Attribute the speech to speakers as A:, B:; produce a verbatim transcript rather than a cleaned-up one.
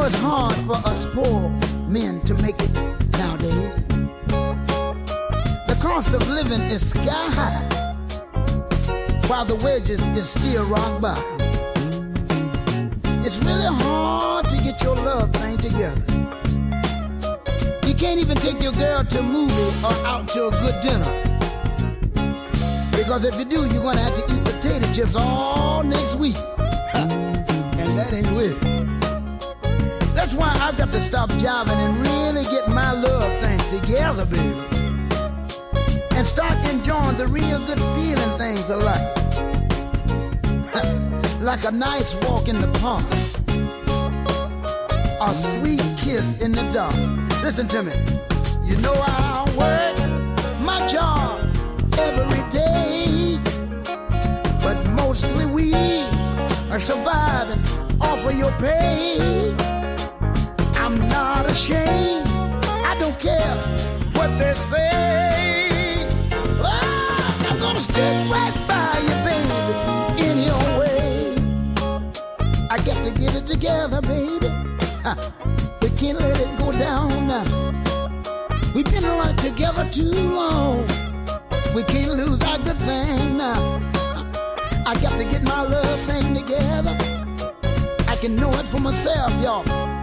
A: it's hard for us poor men to make it nowadays. The cost of living is sky high, while the wages is still rock bottom. It's really hard to get your love thing together. You can't even take your girl to a movie or out to a good dinner, because if you do, you're gonna have to eat potato chips all next week. And that ain't with it. That's why I've got to stop jiving and really get my love thing together, baby, and start enjoying the real good feeling things of life. Like a nice walk in the park, a sweet kiss in the dark. Listen to me. You know I work my job every day, but mostly we are surviving off of your pay. I'm not ashamed, I don't care what they say. Oh, I'm gonna stick right by you, baby, in your way. I got to get it together, baby. Ha, we can't let it go down now. We've been right together too long. We can't lose our good thing now. I got to get my love thing together. I can know it for myself, y'all.